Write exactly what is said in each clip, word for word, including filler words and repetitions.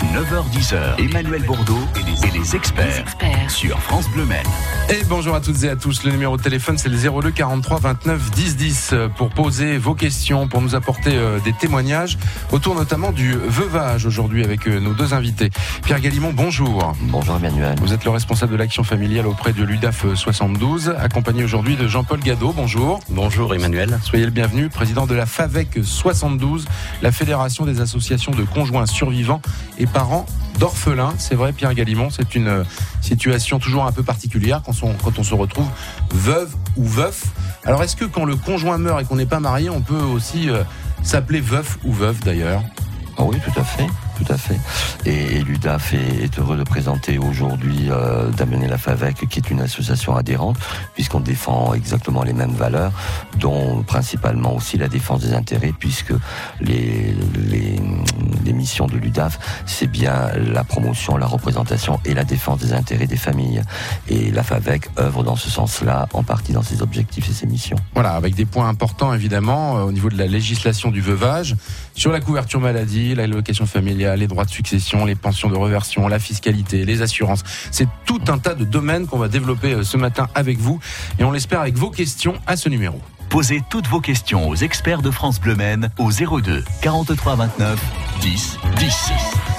neuf heures dix, Emmanuel Bourdeau et les, et les experts, les experts sur France Bleu Maine. Et bonjour à toutes et à tous. Le numéro de téléphone, c'est le zéro deux quarante-trois vingt-neuf dix dix pour poser vos questions, pour nous apporter euh, des témoignages autour notamment du veuvage aujourd'hui avec euh, nos deux invités. Pierre Galimond, bonjour. Bonjour Emmanuel. Vous êtes le responsable de l'action familiale auprès de l'U D A F soixante-douze, accompagné aujourd'hui de Jean-Paul Gadot. Bonjour. Bonjour Emmanuel. Soyez le bienvenu, président de la FAVEC soixante-douze, la Fédération des associations de conjoints survivants et parents d'orphelins. C'est vrai, Pierre Galimond, c'est une situation toujours un peu particulière quand on, quand on se retrouve veuve ou veuf. Alors, est-ce que quand le conjoint meurt et qu'on n'est pas marié, on peut aussi euh, s'appeler veuf ou veuve d'ailleurs ? Ah oui, tout à fait. Tout à fait. Et, et l'U D A F est, est heureux de présenter aujourd'hui, euh, d'amener la FAVEC, qui est une association adhérente, puisqu'on défend exactement les mêmes valeurs, dont principalement aussi la défense des intérêts, puisque les, les, les missions de l'U D A F, c'est bien la promotion, la représentation et la défense des intérêts des familles. Et la FAVEC œuvre dans ce sens-là, en partie dans ses objectifs et ses missions. Voilà, avec des points importants évidemment, euh, au niveau de la législation du veuvage, sur la couverture maladie, l'allocation familiale, les droits de succession, les pensions de reversion, la fiscalité, les assurances. C'est tout un tas de domaines qu'on va développer ce matin avec vous et on l'espère avec vos questions à ce numéro. Posez toutes vos questions aux experts de France Bleu Maine au zéro deux quarante-trois vingt-neuf dix dix.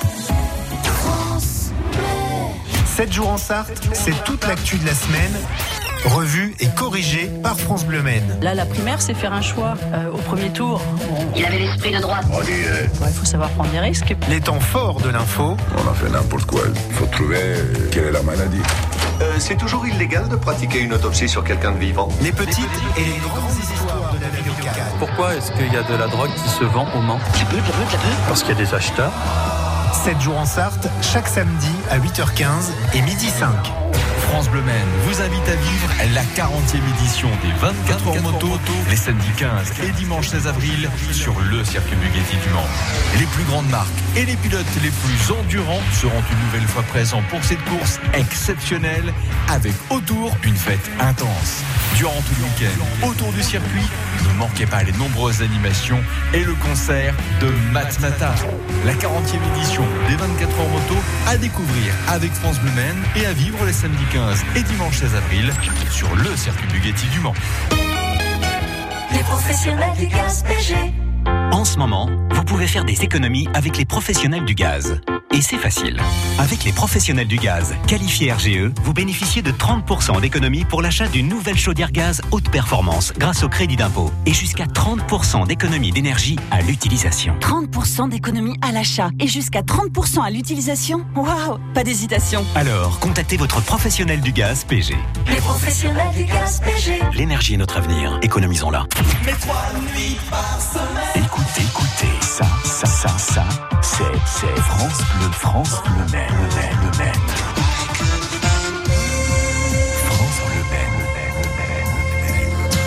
sept jours en Sarthe, c'est toute l'actu de la semaine, revue et corrigée par France Bleu Maine. Là, la primaire, c'est faire un choix euh, au premier tour. Il avait l'esprit de droite. Il ouais, faut savoir prendre des risques. Les temps forts de l'info. On a fait n'importe quoi. Il faut trouver quelle est la maladie. Euh, c'est toujours illégal de pratiquer une autopsie sur quelqu'un de vivant. Les petites et les grandes histoires de la vie locale. Pourquoi est-ce qu'il y a de la drogue qui se vend au Mans ? Parce qu'il y a des acheteurs. sept jours en Sarthe, chaque samedi à huit heures quinze et midi cinq. France Bleu Maine vous invite à vivre la quarantième édition des vingt-quatre heures moto, les samedis quinze et dimanche seize avril sur le circuit Bugatti du Mans. Les plus grandes marques et les pilotes les plus endurants seront une nouvelle fois présents pour cette course exceptionnelle avec autour une fête intense. Durant tout le week-end, autour du circuit, ne manquez pas les nombreuses animations et le concert de Matmata. La quarantième édition des vingt-quatre heures moto à découvrir avec France Bleu Maine et à vivre les samedis quinze et dimanche seize avril sur le circuit Bugatti du Mans. Les professionnels du gaz P G. En ce moment, vous pouvez faire des économies avec les professionnels du gaz. Et c'est facile. Avec les professionnels du gaz qualifiés R G E, vous bénéficiez de trente pour cent d'économie pour l'achat d'une nouvelle chaudière gaz haute performance grâce au crédit d'impôt. Et jusqu'à trente pour cent d'économie d'énergie à l'utilisation. trente pour cent d'économie à l'achat et jusqu'à trente pour cent à l'utilisation. Waouh, pas d'hésitation. Alors, contactez votre professionnel du gaz P G. Les professionnels du gaz P G. L'énergie est notre avenir. Économisons-la. Mais trois nuits par semaine. Écoutez, écoutez, ça, ça, ça, ça, c'est, c'est France Bleu, France Bleu Maine, le Maine. France Bleu Maine.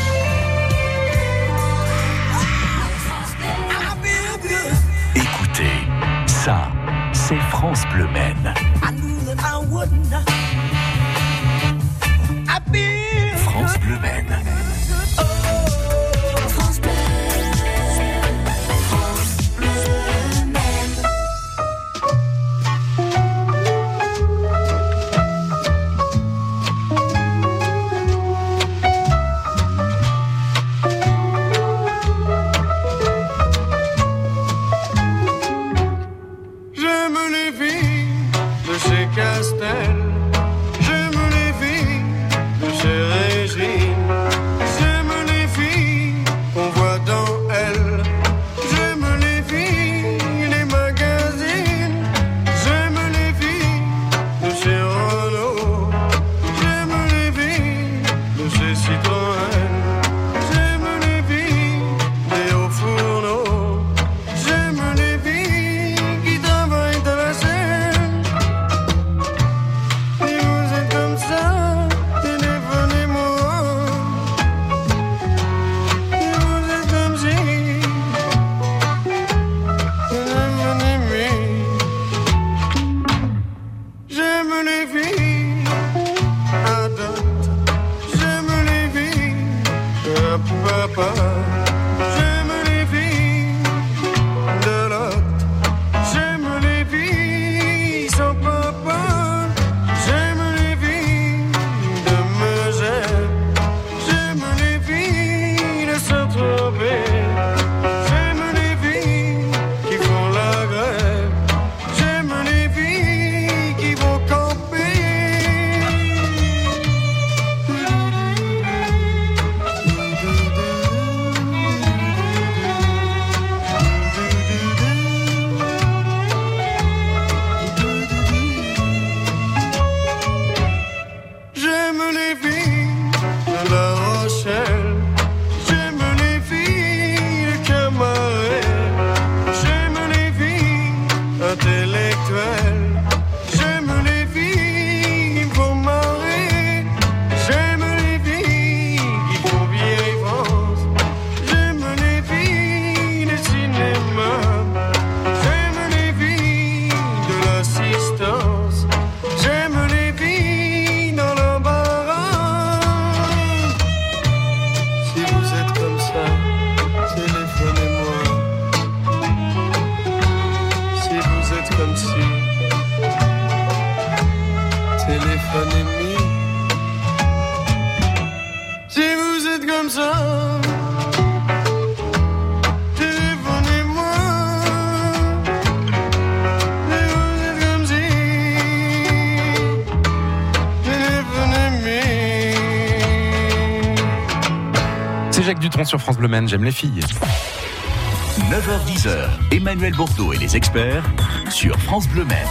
Écoutez, ça, c'est France Bleu Maine. France Bleu Maine. intellectuel. J'aime les filles qui font marrer. J'aime les filles qui font vieille France. J'aime les filles du cinéma. J'aime les filles de l'assistance. J'aime les filles dans l'embarras. Si vous êtes comme ça, téléphonez-moi. Si vous êtes comme si, téléphonez-moi. Si vous êtes comme ça, téléphonez-moi. Si vous êtes comme si, téléphonez-moi. C'est Jacques Dutronc sur France Bleu Maine, j'aime les filles. neuf heures dix, Emmanuel Bourdeau et les experts sur France Bleu Maine.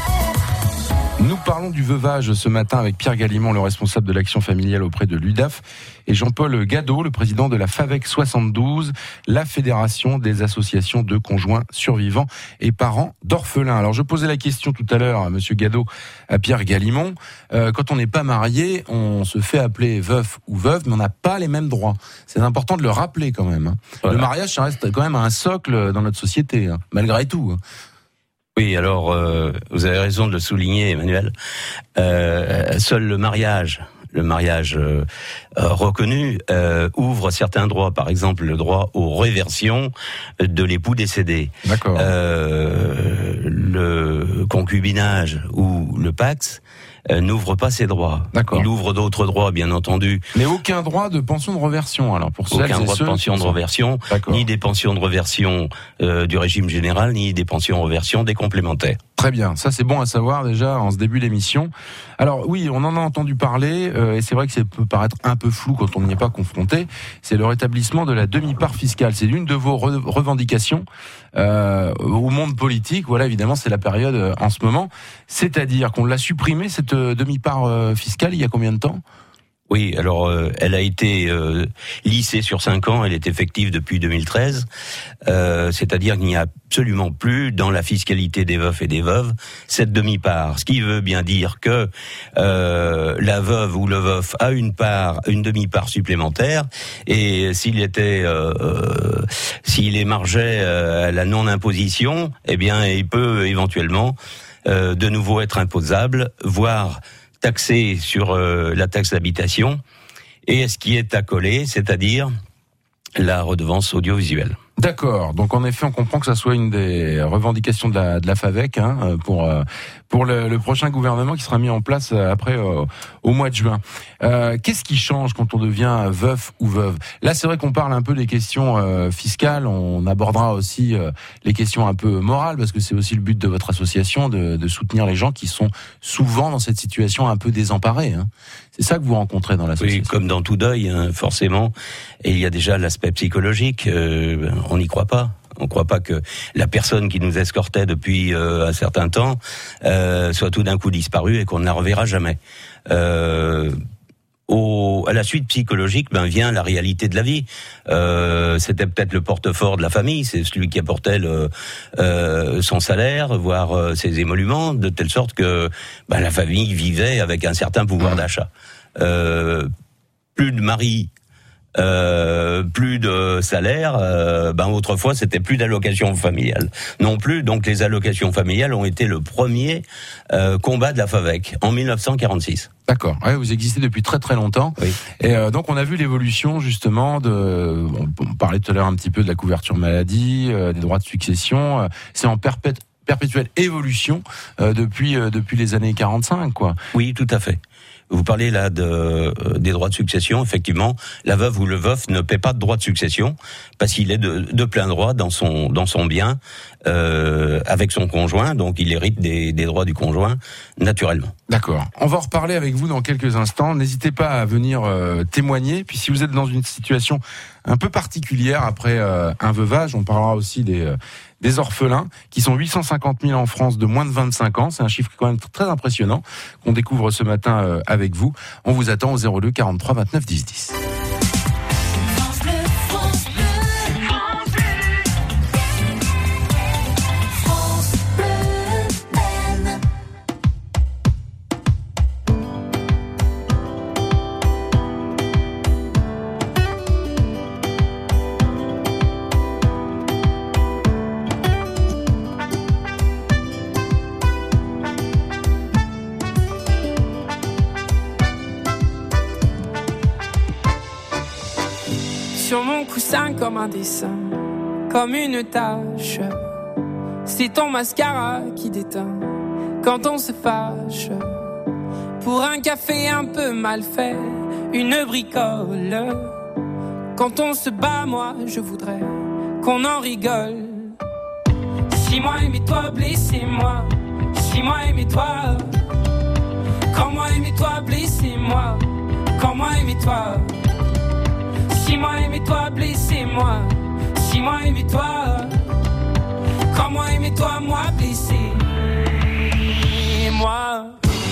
Nous parlons du veuvage ce matin avec Pierre Galimond, le responsable de l'action familiale auprès de l'U D A F, et Jean-Paul Gadot, le président de la FAVEC soixante-douze, la Fédération des associations de conjoints survivants et parents d'orphelins. Alors je posais la question tout à l'heure à Monsieur Gadot, à Pierre Galimond, euh, quand on n'est pas marié, on se fait appeler veuf ou veuve, mais on n'a pas les mêmes droits. C'est important de le rappeler quand même. Hein. Voilà. Le mariage, ça reste quand même un socle dans notre société, hein, malgré tout. Hein. Oui, alors euh, vous avez raison de le souligner, Emmanuel. Euh, seul le mariage, le mariage euh, euh, reconnu, euh, ouvre certains droits. Par exemple, le droit aux réversions de l'époux décédé. D'accord. Euh, le concubinage ou le pax euh, n'ouvre pas ces droits. D'accord. Il ouvre d'autres droits, bien entendu. Mais aucun droit de pension de reversion. Alors pour aucun droit de pension de reversion, ni des pensions de reversion euh, du régime général, ni des pensions de reversion des complémentaires. Très bien, ça c'est bon à savoir déjà en ce début d'émission. Alors oui, on en a entendu parler, euh, et c'est vrai que ça peut paraître un peu flou quand on n'y est pas confronté. C'est le rétablissement de la demi-part fiscale. C'est l'une de vos re- revendications euh, au monde politique. Voilà, évidemment, c'est la période euh, en ce moment. C'est-à-dire qu'on l'a supprimée, cette euh, demi-part euh, fiscale, il y a combien de temps ? Oui, alors euh, elle a été euh, lissée sur cinq ans, elle est effective depuis deux mille treize, euh, c'est-à-dire qu'il n'y a absolument plus dans la fiscalité des veufs et des veuves cette demi-part, ce qui veut bien dire que euh, la veuve ou le veuf a une part, une demi-part supplémentaire, et s'il était, euh, euh, s'il émargeait euh, à la non-imposition, eh bien il peut éventuellement euh, de nouveau être imposable, voire taxé sur euh, la taxe d'habitation et ce qui est accolé, c'est-à-dire la redevance audiovisuelle. D'accord. Donc en effet, on comprend que ça soit une des revendications de la, de la FAVEC hein, pour euh, pour le, le prochain gouvernement qui sera mis en place après euh, au mois de juin. Euh, qu'est-ce qui change quand on devient veuf ou veuve ? Là, c'est vrai qu'on parle un peu des questions euh, fiscales. On abordera aussi euh, les questions un peu morales parce que c'est aussi le but de votre association de, de soutenir les gens qui sont souvent dans cette situation un peu désemparée. Hein. C'est ça que vous rencontrez dans l'association. Oui, comme dans tout deuil, hein, forcément. Et il y a déjà l'aspect psychologique. Euh, on n'y croit pas. On ne croit pas que la personne qui nous escortait depuis euh, un certain temps euh, soit tout d'un coup disparue et qu'on ne la reverra jamais. Euh, au, à la suite psychologique, ben vient la réalité de la vie. Euh, c'était peut-être le porte-fort de la famille, c'est celui qui apportait le, euh, son salaire, voire euh, ses émoluments, de telle sorte que ben, la famille vivait avec un certain pouvoir d'achat. Euh, plus de mari. Euh, plus de salaire, euh, ben autrefois c'était plus d'allocations familiales non plus, donc les allocations familiales ont été le premier euh, combat de la FAVEC en dix-neuf cent quarante-six. D'accord, ouais, vous existez depuis très très longtemps. Oui. Et euh, donc on a vu l'évolution justement de, on, on parlait tout à l'heure un petit peu de la couverture maladie, euh, des droits de succession, euh, c'est en perpète, perpétuelle évolution euh, depuis euh, depuis les années quarante-cinq, quoi. Oui, tout à fait. Vous parlez là de, euh, des droits de succession. Effectivement, la veuve ou le veuf ne paie pas de droits de succession parce qu'il est de, de plein droit dans son dans son bien euh, avec son conjoint, donc il hérite des, des droits du conjoint naturellement. D'accord. On va en reparler avec vous dans quelques instants. N'hésitez pas à venir euh, témoigner. Puis si vous êtes dans une situation un peu particulière après euh, un veuvage, on parlera aussi des euh, des orphelins, qui sont huit cent cinquante mille en France de moins de vingt-cinq ans. C'est un chiffre quand même très impressionnant qu'on découvre ce matin euh, avec vous. On vous attend au zéro deux quarante-trois vingt-neuf dix dix. coussin comme un dessin, comme une tache. C'est ton mascara qui déteint quand on se fâche. Pour un café un peu mal fait, une bricole. Quand on se bat, moi je voudrais qu'on en rigole. Si moi aimez-toi, blessez-moi. Si moi aimez-toi. Quand moi aimez-toi, blessez-moi. Quand moi aimez-toi. Si moi aimez-toi, blessez-moi. Si moi aimez-toi. Quand moi aimez-toi, moi blessez-moi.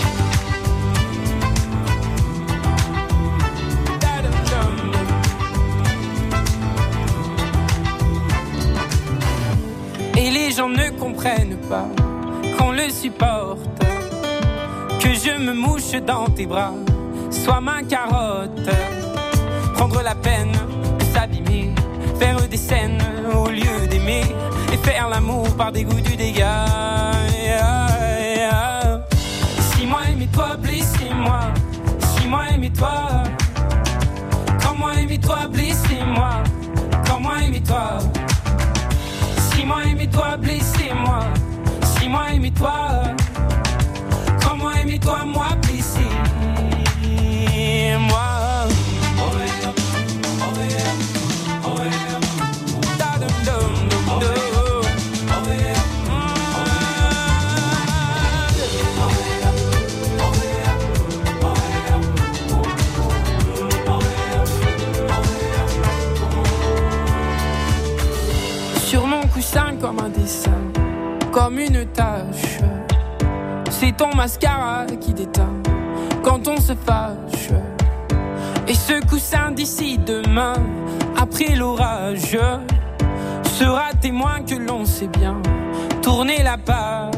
Et les gens ne comprennent pas qu'on le supporte, que je me mouche dans tes bras, sois ma carotte. Prendre la peine de s'abîmer, faire des scènes au lieu d'aimer, et faire l'amour par dégoût du dégât. Si moi aimez-toi, blessez-moi. Si moi aimez-toi. Quand moi aimez-toi, blessez-moi. Quand moi aimez-toi. Si moi aimez-toi, blessez-moi. Si moi aimez-toi. Quand moi aimez-toi, moi blessez-moi. Sur mon coussin comme un dessin, comme une tache. C'est ton mascara qui déteint quand on se fâche. Et ce coussin d'ici demain, après l'orage, sera témoin que l'on sait bien tourner la page.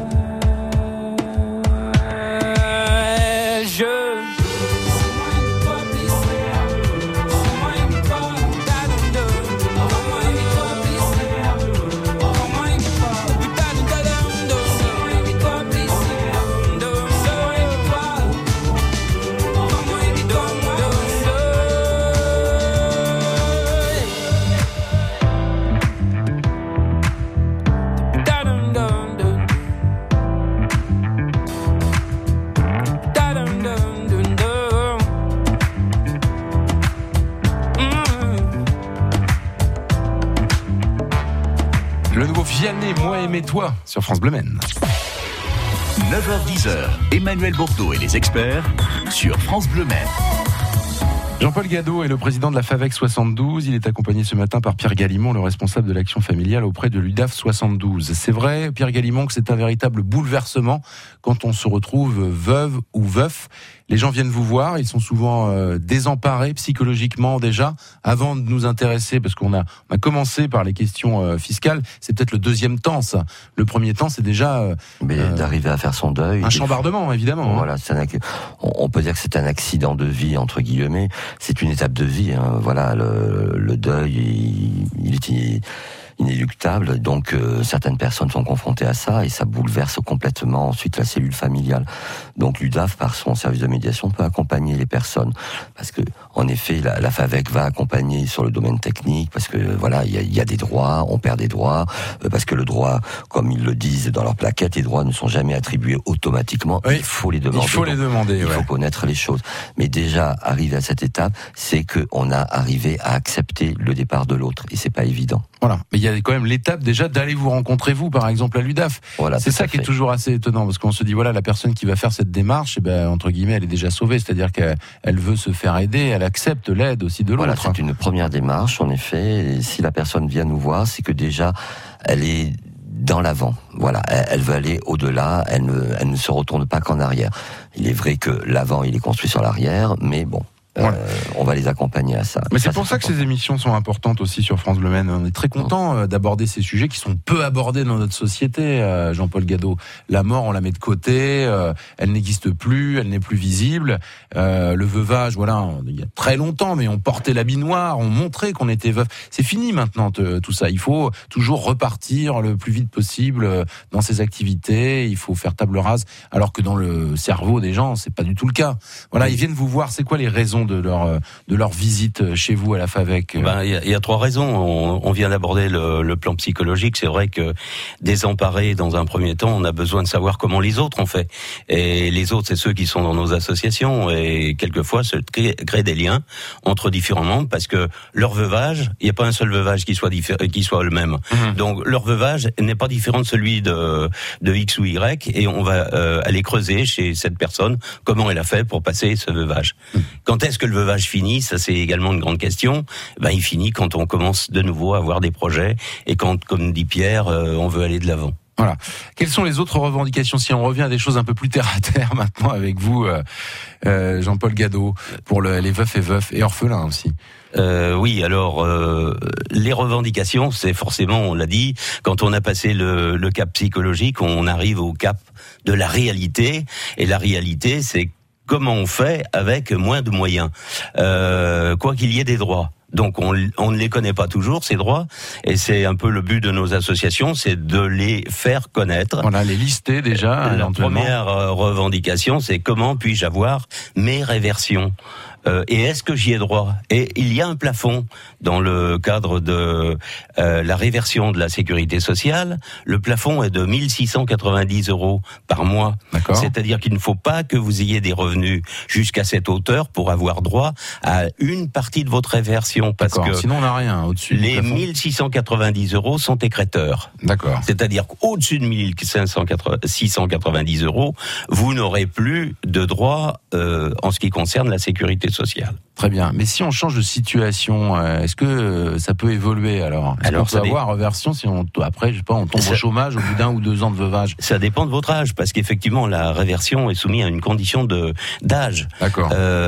Vianney, moi aimez-toi sur France Bleu Maine. neuf heures dix, Emmanuel Bourdeau et les experts sur France Bleu Maine. Jean-Paul Gadot est le président de la FAVEC soixante-douze. Il est accompagné ce matin par Pierre Galimond, le responsable de l'action familiale auprès de l'U D A F soixante-douze. C'est vrai, Pierre Galimond, que c'est un véritable bouleversement quand on se retrouve veuve ou veuf. Les gens viennent vous voir, ils sont souvent euh, désemparés psychologiquement déjà, avant de nous intéresser, parce qu'on a, on a commencé par les questions euh, fiscales, c'est peut-être le deuxième temps ça. Le premier temps, c'est déjà... Euh, Mais euh, d'arriver à faire son deuil. Un chambardement, évidemment. Voilà, c'est un, on peut dire que c'est un accident de vie, entre guillemets. C'est une étape de vie. Hein. Voilà, le, le deuil, il, il est... Il, inéluctable, donc euh, certaines personnes sont confrontées à ça et ça bouleverse complètement ensuite la cellule familiale. Donc l'U D A F, par son service de médiation, peut accompagner les personnes parce que en effet la, la FAVEC va accompagner sur le domaine technique parce que voilà il y a, y a des droits, on perd des droits euh, parce que le droit, comme ils le disent dans leur plaquette, les droits ne sont jamais attribués automatiquement. Oui, il faut les demander. Il faut les demander. Il ouais. faut connaître les choses. Mais déjà arrivé à cette étape, c'est que on a arrivé à accepter le départ de l'autre et c'est pas évident. Voilà, mais il y a quand même l'étape déjà d'aller vous rencontrer vous, par exemple à l'U D A F. Voilà, c'est ça qui est toujours assez étonnant parce qu'on se dit voilà la personne qui va faire cette démarche, eh ben entre guillemets elle est déjà sauvée, c'est-à-dire qu'elle elle veut se faire aider, elle accepte l'aide aussi de l'autre. Voilà, c'est une première démarche en effet. Et si la personne vient nous voir, c'est que déjà elle est dans l'avant. Voilà, elle, elle veut aller au-delà, elle ne, elle ne se retourne pas qu'en arrière. Il est vrai que l'avant il est construit sur l'arrière, mais bon. Voilà. Euh, on va les accompagner à ça. Mais ça, c'est pour ça que ces émissions sont importantes aussi sur France Bleu Maine. On est très content euh, d'aborder ces sujets qui sont peu abordés dans notre société. Euh, Jean-Paul Gadot, la mort, on la met de côté. Euh, elle n'existe plus, elle n'est plus visible. Euh, le veuvage, voilà, il y a très longtemps, mais on portait l'habit noir, on montrait qu'on était veuf. C'est fini maintenant te, tout ça. Il faut toujours repartir le plus vite possible dans ses activités. Il faut faire table rase, alors que dans le cerveau des gens, c'est pas du tout le cas. Voilà, oui. Ils viennent vous voir. C'est quoi les raisons raison de leur de leur visite chez vous à la FAVEC? Ben, il y, y a trois raisons. On, on vient d'aborder le, le plan psychologique. C'est vrai que désemparés dans un premier temps, on a besoin de savoir comment les autres ont fait. Et les autres, c'est ceux qui sont dans nos associations. Et quelquefois, se créent crée des liens entre différents membres parce que leur veuvage, il n'y a pas un seul veuvage qui soit diffé- qui soit le même. Mmh. Donc leur veuvage n'est pas différent de celui de de X ou Y. Et on va euh, aller creuser chez cette personne comment elle a fait pour passer ce veuvage. Mmh. Quand est-ce que le veuvage finit? Ça, c'est également une grande question. Ben, il finit quand on commence de nouveau à avoir des projets et quand, comme dit Pierre, euh, on veut aller de l'avant. Voilà. Quelles sont les autres revendications, si on revient à des choses un peu plus terre à terre maintenant avec vous, euh, euh, Jean-Paul Gadot, pour le, les veufs et veufs et orphelins aussi? Euh, oui, alors euh, les revendications, c'est forcément, on l'a dit, quand on a passé le, le cap psychologique, on arrive au cap de la réalité. Et la réalité, c'est comment on fait avec moins de moyens, euh, quoi qu'il y ait des droits. Donc on, on ne les connaît pas toujours, ces droits, et c'est un peu le but de nos associations, c'est de les faire connaître. Voilà, les lister déjà. La première revendication, c'est comment puis-je avoir mes réversions ? Euh, et est-ce que j'y ai droit? Et il y a un plafond dans le cadre de euh, la réversion de la sécurité sociale. Le plafond est de mille six cent quatre-vingt-dix euros par mois. D'accord. C'est-à-dire qu'il ne faut pas que vous ayez des revenus jusqu'à cette hauteur pour avoir droit à une partie de votre réversion. Parce D'accord. que sinon on n'a rien au-dessus. Les mille six cent quatre-vingt-dix euros sont écréteurs. D'accord. C'est-à-dire qu'au-dessus de mille six cent quatre-vingt-dix euros, vous n'aurez plus de droit euh, en ce qui concerne la sécurité sociale. Très bien. Mais si on change de situation, est-ce que ça peut évoluer alors? Est-ce alors, qu'on peut avoir réversion si on, après, je sais pas, on tombe ça, au chômage au bout d'un ou deux ans de veuvage? Ça dépend de votre âge, parce qu'effectivement, la réversion est soumise à une condition de d'âge. D'accord.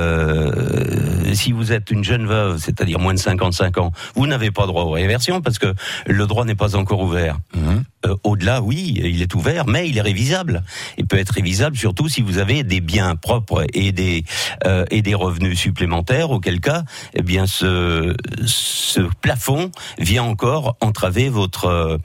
Euh, si vous êtes une jeune veuve, c'est-à-dire moins de cinquante-cinq ans, vous n'avez pas droit aux réversions parce que le droit n'est pas encore ouvert. Mmh. Euh, au-delà, oui, il est ouvert, mais il est révisable. Il peut être révisable surtout si vous avez des biens propres et des euh, et des revenus supplémentaires, auquel cas, eh bien, ce ce plafond vient encore entraver votre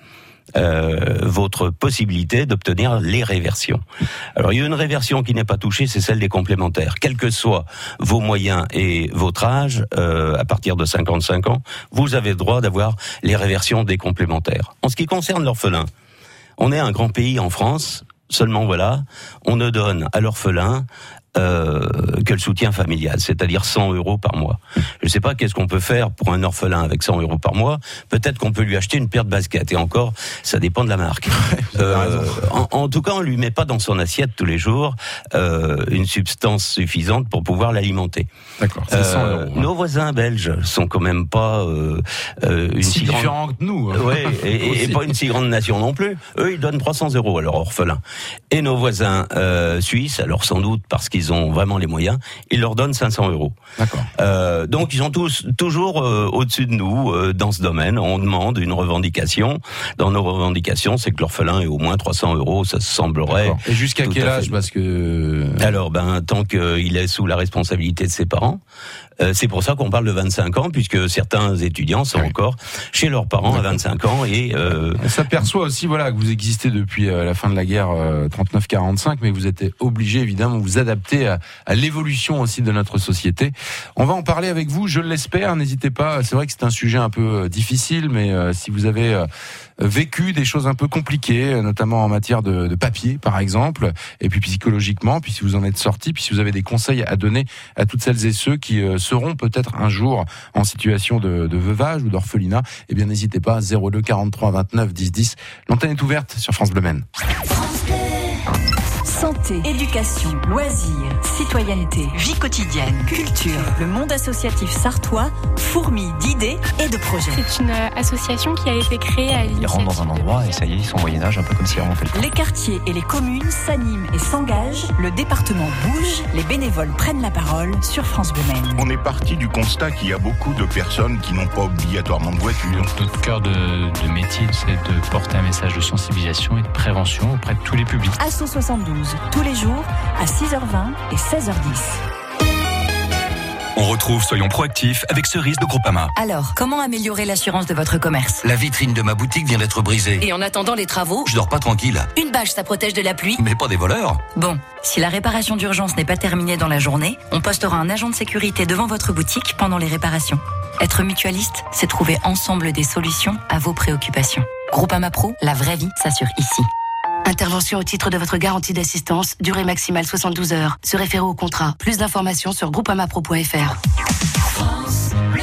euh, votre possibilité d'obtenir les réversions. Alors, il y a une réversion qui n'est pas touchée, c'est celle des complémentaires. Quels que soient vos moyens et votre âge, euh, à partir de cinquante-cinq ans, vous avez le droit d'avoir les réversions des complémentaires. En ce qui concerne l'orphelin, on est un grand pays en France, seulement voilà, on ne donne à l'orphelin Euh, que le soutien familial, c'est-à-dire cent euros par mois. Je ne sais pas qu'est-ce qu'on peut faire pour un orphelin avec cent euros par mois. Peut-être qu'on peut lui acheter une paire de baskets. Et encore, ça dépend de la marque. euh, en, en tout cas, on lui met pas dans son assiette tous les jours euh, une substance suffisante pour pouvoir l'alimenter. D'accord. C'est cent euros. Euh, nos voisins belges sont quand même pas euh, euh, une si, si grande... différents que nous. Hein. Ouais, et, et pas une si grande nation non plus. Eux, ils donnent trois cents euros à leur orphelin. Et nos voisins euh, suisses, alors sans doute parce qu'ils ils ont vraiment les moyens, ils leur donnent cinq cents euros. D'accord. Euh, donc ils sont tous toujours euh, au-dessus de nous euh, dans ce domaine. On demande une revendication. Dans nos revendications, c'est que l'orphelin est au moins trois cents euros. Ça semblerait. D'accord. Et jusqu'à quel âge? Parce que alors, ben tant qu'il est sous la responsabilité de ses parents. Euh, c'est pour ça qu'on parle de vingt-cinq ans, puisque certains étudiants sont oui. encore chez leurs parents D'accord. à vingt-cinq ans. Et euh... on s'aperçoit aussi, voilà, que vous existez depuis euh, la fin de la guerre euh, trente-neuf quarante-cinq, mais vous êtes obligé évidemment de vous adapter à, à l'évolution aussi de notre société. On va en parler avec vous, je l'espère. N'hésitez pas. C'est vrai que c'est un sujet un peu euh, difficile, mais euh, si vous avez euh, vécu des choses un peu compliquées, notamment en matière de, de papier, par exemple, et puis psychologiquement, puis si vous en êtes sorti, puis si vous avez des conseils à donner à toutes celles et ceux qui euh, seront peut-être un jour en situation de, de veuvage ou d'orphelinat, eh bien n'hésitez pas, zéro deux quarante-trois vingt-neuf dix dix. L'antenne est ouverte sur France Bleu Maine. Santé, éducation, loisirs, citoyenneté, vie quotidienne, culture. Le monde associatif sartois fourmille d'idées et de projets. C'est une association qui a été créée à l'initiative. Ils rentrent dans un endroit et ça y est, ils sont au Moyen-Âge, un peu comme si on fait le temps. Les quartiers et les communes s'animent et s'engagent. Le département bouge. Les bénévoles prennent la parole sur France Bleu Maine. On est parti du constat qu'il y a beaucoup de personnes qui n'ont pas obligatoirement de voiture. Donc, notre cœur de, de métier, c'est de porter un message de sensibilisation et de prévention auprès de tous les publics. Asso soixante-douze, tous les jours à six heures vingt et seize heures dix. On retrouve Soyons proactifs avec Cerise de Groupama. Alors, comment améliorer l'assurance de votre commerce ? La vitrine de ma boutique vient d'être brisée. Et en attendant les travaux, je dors pas tranquille. Une bâche, ça protège de la pluie. Mais pas des voleurs. Bon, si la réparation d'urgence n'est pas terminée dans la journée, on postera un agent de sécurité devant votre boutique pendant les réparations. Être mutualiste, c'est trouver ensemble des solutions à vos préoccupations. Groupama Pro, la vraie vie s'assure ici. Intervention au titre de votre garantie d'assistance, durée maximale soixante-douze heures. Se référer au contrat. Plus d'informations sur groupamapro point f r. France Bleu.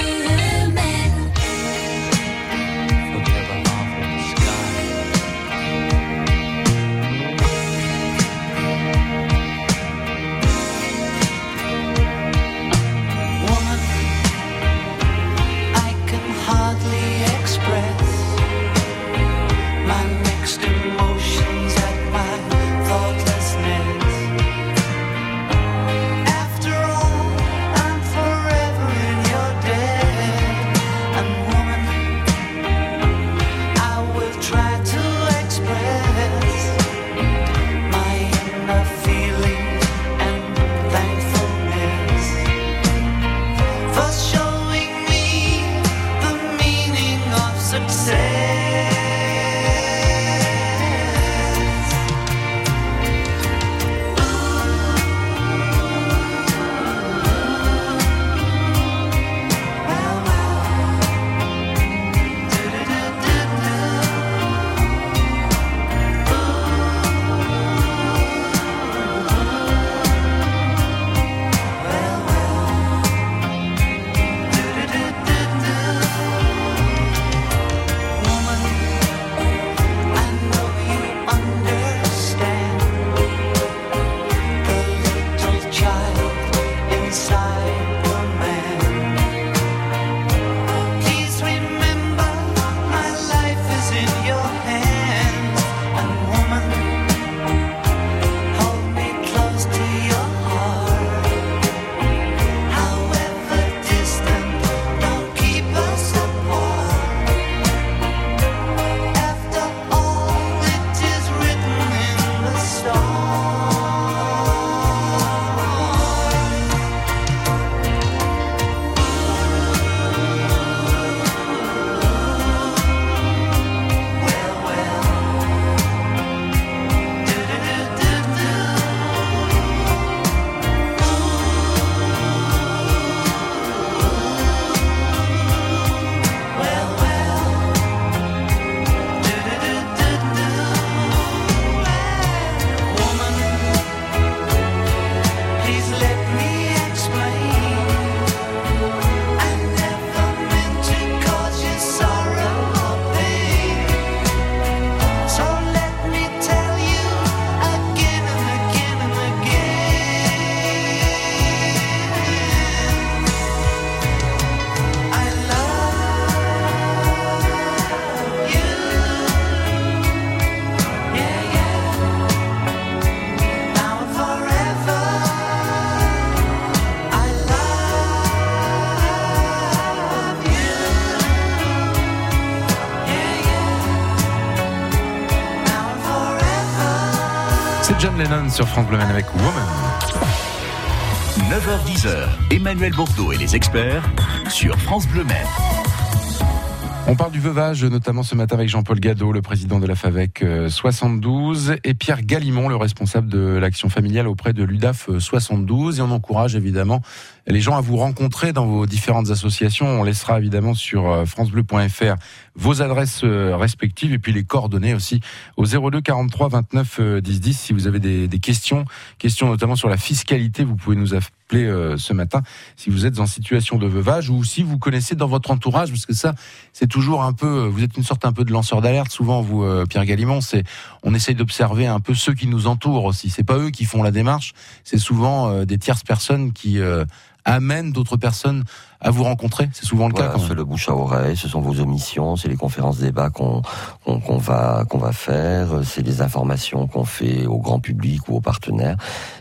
John Lennon sur France Bleu avec Woman. neuf heures dix, Emmanuel Bordeaux et les experts sur France Bleu Maine. On parle du veuvage, notamment ce matin avec Jean-Paul Gadot, le président de la FAVEC soixante-douze, et Pierre Galimon, le responsable de l'action familiale auprès de l'U D A F soixante-douze. Et on encourage évidemment les gens à vous rencontrer dans vos différentes associations. On laissera évidemment sur francebleu point f r vos adresses respectives et puis les coordonnées aussi au zéro deux quarante-trois vingt-neuf dix dix. Si vous avez des, des questions, questions notamment sur la fiscalité, vous pouvez nous appeler euh, ce matin si vous êtes en situation de veuvage ou si vous connaissez dans votre entourage, parce que ça, c'est toujours un peu, vous êtes une sorte un peu de lanceur d'alerte. Souvent, vous, euh, Pierre Galimon, c'est, on essaye d'observer un peu ceux qui nous entourent aussi. C'est pas eux qui font la démarche, c'est souvent euh, des tierces personnes qui euh, amènent d'autres personnes à vous rencontrer. C'est souvent le voilà, cas. Quand même. C'est le bouche à oreille, ce sont vos omissions, c'est les conférences débats qu'on, qu'on, qu'on va qu'on va faire, c'est les informations qu'on fait au grand public ou aux partenaires.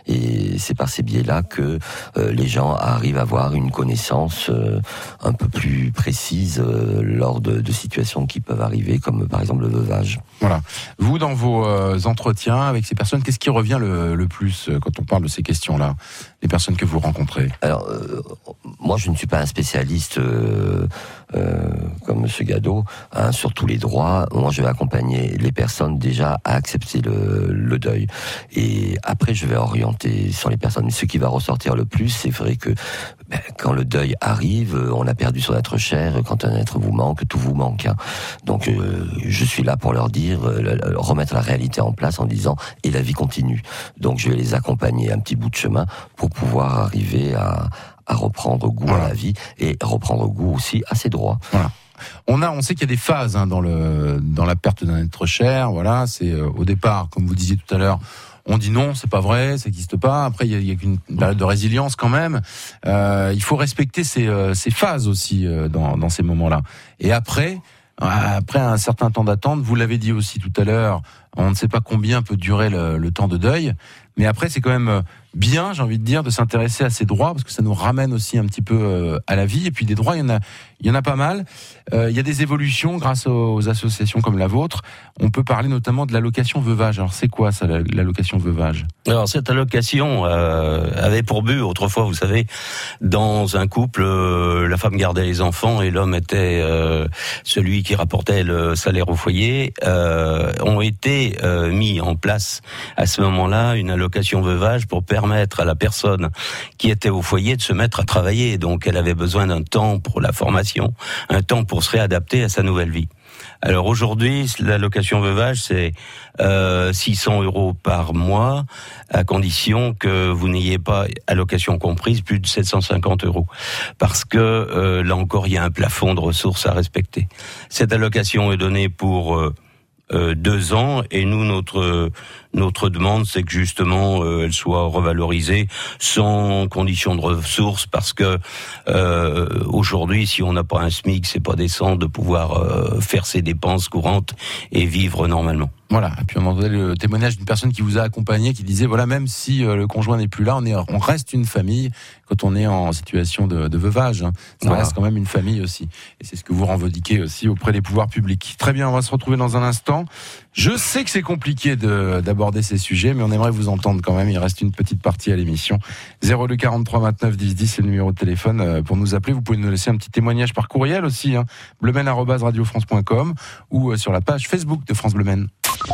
Et c'est par ces biais-là que euh, les gens arrivent à avoir une connaissance euh, un peu plus précise euh, lors de, de situations qui peuvent arriver, comme par exemple le veuvage. Voilà. Vous, dans vos euh, entretiens avec ces personnes, qu'est-ce qui revient le, le plus euh, quand on parle de ces questions-là, les personnes que vous rencontrez? Alors, euh, moi, je ne suis pas un spécialiste euh, euh, comme Monsieur Gadot hein, sur tous les droits. Moi, je vais accompagner les personnes déjà à accepter le, le deuil. Et après, je vais orienter sur les personnes. Mais ce qui va ressortir le plus, c'est vrai que ben, quand le deuil arrive, on a perdu son être cher. Quand un être vous manque, tout vous manque. Hein. Donc, euh, je suis là pour leur dire, euh, remettre la réalité en place en disant et la vie continue. Donc, je vais les accompagner un petit bout de chemin pour pouvoir arriver à, à reprendre goût voilà. à la vie et reprendre goût aussi à ses droits. Voilà. On a, on sait qu'il y a des phases hein, dans le dans la perte d'un être cher. Voilà, c'est euh, au départ, comme vous disiez tout à l'heure. On dit non, c'est pas vrai, ça n'existe pas. Après, il y a, il y a une période de résilience quand même. Euh, il faut respecter ces, euh, ces phases aussi euh, dans, dans ces moments-là. Et après, après un certain temps d'attente, vous l'avez dit aussi tout à l'heure, on ne sait pas combien peut durer le, le temps de deuil. Mais après, c'est quand même bien, j'ai envie de dire, de s'intéresser à ces droits, parce que ça nous ramène aussi un petit peu euh, à la vie. Et puis des droits, il y en a, il y en a pas mal. Euh, il y a des évolutions grâce aux, aux associations comme la vôtre. On peut parler notamment de l'allocation veuvage. Alors c'est quoi ça, l'allocation veuvage? Alors cette allocation euh, avait pour but, autrefois, vous savez, dans un couple, euh, la femme gardait les enfants et l'homme était euh, celui qui rapportait le salaire au foyer. Euh, ont été euh, mis en place à ce moment-là une allocation veuvage pour permettre à la personne qui était au foyer de se mettre à travailler. Donc elle avait besoin d'un temps pour la formation, un temps pour se réadapter à sa nouvelle vie. Alors aujourd'hui, l'allocation veuvage, c'est euh, six cents euros par mois, à condition que vous n'ayez pas, allocation comprise, plus de sept cent cinquante euros. Parce que euh, là encore, il y a un plafond de ressources à respecter. Cette allocation est donnée pour euh, euh, deux ans, et nous, notre notre demande, c'est que justement, euh, elle soit revalorisée sans condition de ressources, parce que euh, aujourd'hui, si on n'a pas un SMIC, c'est pas décent de pouvoir euh, faire ses dépenses courantes et vivre normalement. Voilà. Et puis on entendait le témoignage d'une personne qui vous a accompagné, qui disait voilà, même si euh, le conjoint n'est plus là, on est, on reste une famille quand on est en situation de, de veuvage. Hein. Ça voilà. reste quand même une famille aussi. Et c'est ce que vous revendiquez aussi auprès des pouvoirs publics. Très bien, on va se retrouver dans un instant. Je sais que c'est compliqué de, d'aborder ces sujets, mais on aimerait vous entendre quand même. Il reste une petite partie à l'émission. zéro deux quarante-trois vingt-neuf dix dix, c'est le numéro de téléphone pour nous appeler. Vous pouvez nous laisser un petit témoignage par courriel aussi, hein, bleumen arobase radio france point com ou sur la page Facebook de France Bleu Maine.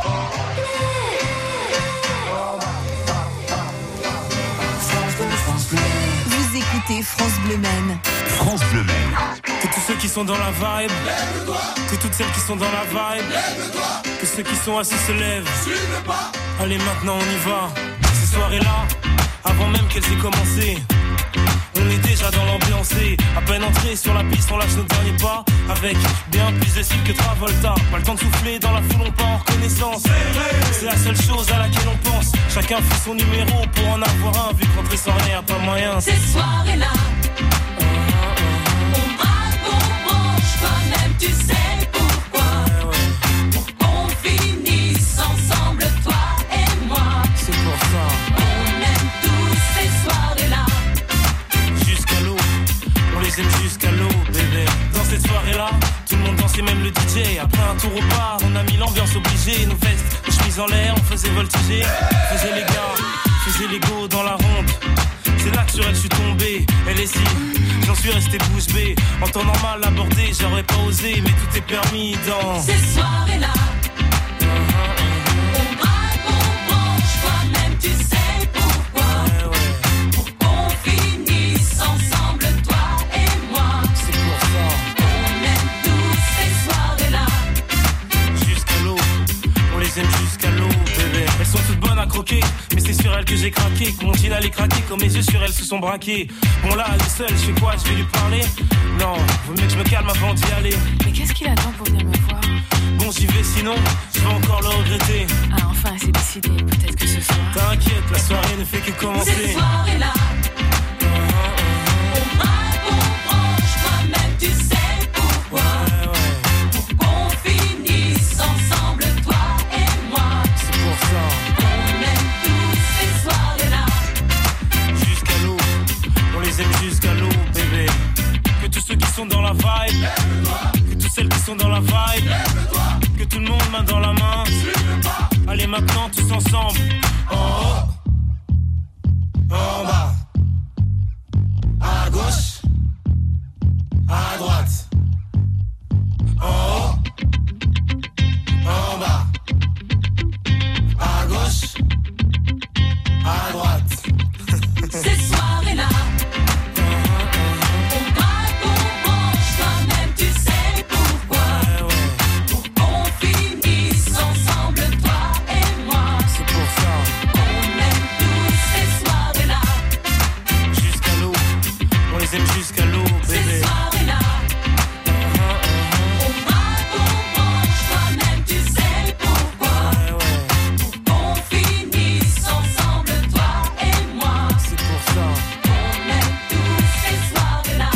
Vous écoutez France Bleu Maine. France Bleu Maine. Que tous ceux qui sont dans la vibe, lève-toi. Que toutes celles qui sont dans la vibe, lève-toi. Que ceux qui sont assis se lèvent, suis le pas. Allez, maintenant on y va. Ces soirées-là, avant même qu'elles aient commencé, on est déjà dans l'ambiance. À peine entré sur la piste, on lâche nos derniers pas. Avec bien plus de style que Travolta. Pas le temps de souffler, dans la foule on part en reconnaissance. C'est la seule chose à laquelle on pense. Chacun fait son numéro pour en avoir un. Vu qu'entrer sans rien, pas moyen. Ces soirées-là, on braque, on branche. Toi-même tu sais pourquoi. Pour qu'on finisse ensemble, toi et moi. C'est pour ça. On aime tous ces soirées-là. Jusqu'à l'eau, on les aime jusqu'à l'eau, bébé. Dans cette soirée-là, tout le monde dansait, même le D J. Après un tour au bar, on a mis l'ambiance obligée. Nos vestes, nos chemises en l'air, on faisait voltiger. On faisait les gars, faisait les go dans la ronde. C'est là que sur elle je suis tombé. Elle est si, j'en suis resté bouche bée. En temps normal abordé, j'aurais pas osé. Mais tout est permis dans ces soirées-là. On braque, on branche. Toi-même tu sais pourquoi. Ouais, ouais. Pour qu'on finisse ensemble, toi et moi. C'est pour ça. On aime tous ces soirées-là. Jusqu'à l'eau, on les aime jusqu'à l'eau, bébé. Elles sont toutes bonnes à croquer, mais c'est sur elles que j'ai craqué. Que mon jean allait craquer, quand mes yeux sur elles se sont braqués. Bon là, elle est seule, je fais quoi, je vais lui parler? Non, vaut mieux que je me calme avant d'y aller. Mais qu'est-ce qu'il attend pour venir me voir? Bon, j'y vais, sinon, je vais encore le regretter. Ah, enfin, c'est décidé, peut-être que ce soir. T'inquiète, la soirée ne fait que commencer. Ces soirées-là, on braque, on branche. vibe. Que toutes celles qui sont dans la vibe. Que tout le monde main dans la main. Allez maintenant tous ensemble. En haut, en bas, à gauche, à droite. En haut, en bas, à gauche, à droite. Ces soirées-là, on braque, on branche, toi-même tu sais pourquoi. Pour qu'on finisse ensemble, toi et moi. C'est pour ça. On aime tous ces soirées-là. Jusqu'à l'eau, on les aime jusqu'à l'eau, Ces bébé. soirées-là, on braque, on branche, toi-même tu sais pourquoi. Pour qu'on finisse ensemble, toi et moi. C'est pour ça. On aime tous ces soirées-là.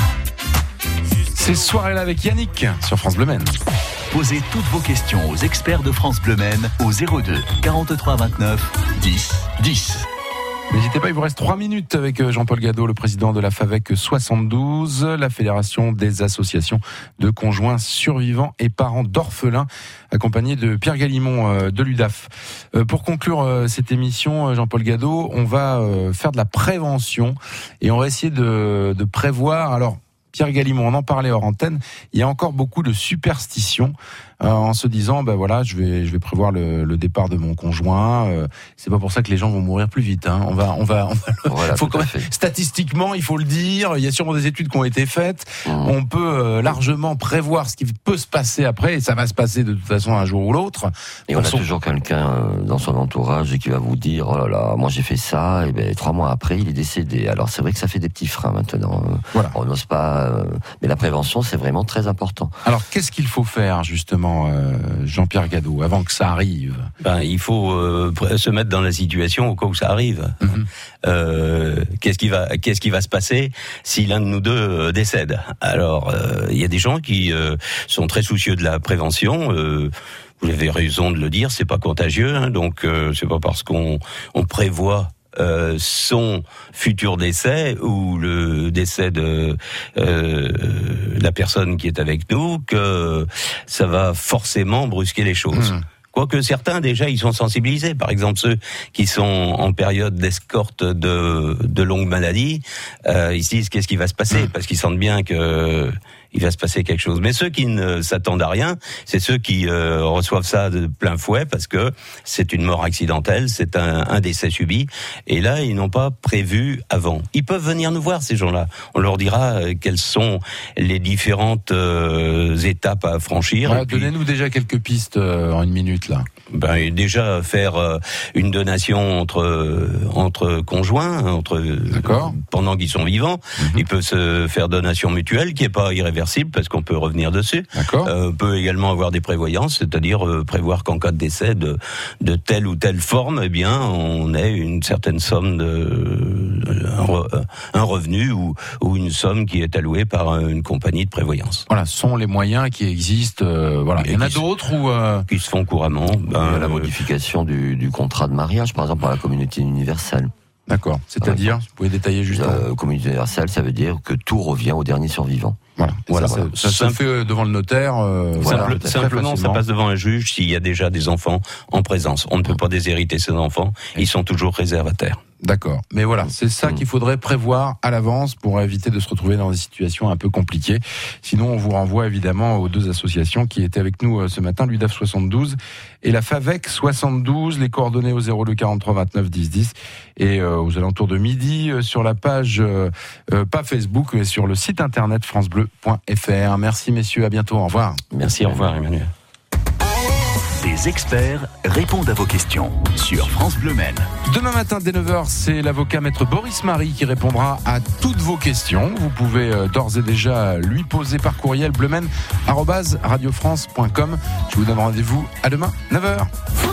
Ces soirées-là avec Yannick sur France Bleu Maine. Posez toutes vos questions aux experts de France Bleu Maine au zéro deux quarante-trois vingt-neuf dix dix. N'hésitez pas, il vous reste trois minutes avec Jean-Paul Gadot, le président de la FAVEC soixante-douze, la Fédération des associations de conjoints survivants et parents d'orphelins, accompagné de Pierre Galimon de l'U D A F. Pour conclure cette émission, Jean-Paul Gadot, on va faire de la prévention et on va essayer de, de prévoir. Alors, Pierre Galimon, on en parlait hors antenne, il y a encore beaucoup de superstitions euh, en se disant, ben voilà, je vais, je vais prévoir le, le départ de mon conjoint. Euh, c'est pas pour ça que les gens vont mourir plus vite. Hein. On va, on va, on va. Voilà, faut tout quand à même, fait. statistiquement, il faut le dire. Il y a sûrement des études qui ont été faites. Mmh. On peut euh, largement prévoir ce qui peut se passer après, et ça va se passer de toute façon un jour ou l'autre. Et on a son... toujours quelqu'un euh, dans son entourage qui va vous dire, oh là là, moi j'ai fait ça, et ben trois mois après il est décédé. Alors c'est vrai que ça fait des petits freins maintenant. Voilà. On n'ose pas, euh, mais la prévention c'est vraiment très important. Alors qu'est-ce qu'il faut faire justement, euh, Jean-Pierre Gadot, avant que ça arrive? Ben, il faut euh, se mettre dans la situation au cas où ça arrive. Mmh. Euh, qu'est-ce qui va, qu'est-ce qui va se passer si l'un de nous deux euh, décède? Alors, euh, il y a des gens qui euh, sont très soucieux de la prévention. Euh, vous avez raison de le dire, c'est pas contagieux, hein, donc euh, c'est pas parce qu'on on prévoit Euh, son futur décès ou le décès de euh, la personne qui est avec nous que ça va forcément brusquer les choses. Mmh. Quoique certains, déjà, ils sont sensibilisés. Par exemple, ceux qui sont en période d'escorte de, de longue maladie, euh, ils se disent qu'est-ce qui va se passer, mmh. parce qu'ils sentent bien que il va se passer quelque chose. Mais ceux qui ne s'attendent à rien, c'est ceux qui euh, reçoivent ça de plein fouet parce que c'est une mort accidentelle, c'est un, un décès subi. Et là, ils n'ont pas prévu avant. Ils peuvent venir nous voir, ces gens-là. On leur dira euh, quelles sont les différentes euh, étapes à franchir. Ouais, puis, donnez-nous déjà quelques pistes euh, en une minute là. Ben déjà faire euh, une donation entre entre conjoints, entre D'accord. pendant qu'ils sont vivants. Mm-hmm. Il peut se faire donation mutuelle, qui est pas irréversible parce qu'on peut revenir dessus. D'accord. Euh, on peut également avoir des prévoyances, c'est-à-dire euh, prévoir qu'en cas de décès de de telle ou telle forme, eh bien on ait une certaine somme de un, re, un revenu ou ou une somme qui est allouée par une compagnie de prévoyance. Voilà, ce sont les moyens qui existent. Euh, voilà. Il y en a d'autres ou euh... qui se font couramment. Ben, Il y a la modification du, du contrat de mariage, par exemple, par la communauté universelle. D'accord. C'est-à-dire, vous pouvez détailler juste. Euh, communauté universelle, ça veut dire que tout revient au dernier survivant. Voilà. Voilà. Ça, ça, ça se fait devant le notaire. Euh, Simple, voilà, simplement, ça passe devant un juge s'il y a déjà des enfants en présence. On ne peut pas déshériter ces enfants. Ils sont toujours réservataires. D'accord. Mais voilà, c'est ça mmh. qu'il faudrait prévoir à l'avance pour éviter de se retrouver dans des situations un peu compliquées. Sinon, on vous renvoie évidemment aux deux associations qui étaient avec nous ce matin, l'U D A F soixante-douze et la FAVEC soixante-douze. Les coordonnées au zéro deux quarante-trois vingt-neuf dix dix et euh, aux alentours de midi euh, sur la page, euh, euh, pas Facebook, mais sur le site internet francebleu point f r. Merci messieurs, à bientôt, au revoir. Merci, au revoir Emmanuel. Des experts répondent à vos questions sur France Bleu Maine. Demain matin dès neuf heures, c'est l'avocat maître Boris Marie qui répondra à toutes vos questions. Vous pouvez d'ores et déjà lui poser par courriel bleumaine arobase radiofrance point com. Je vous donne rendez-vous à demain neuf heures.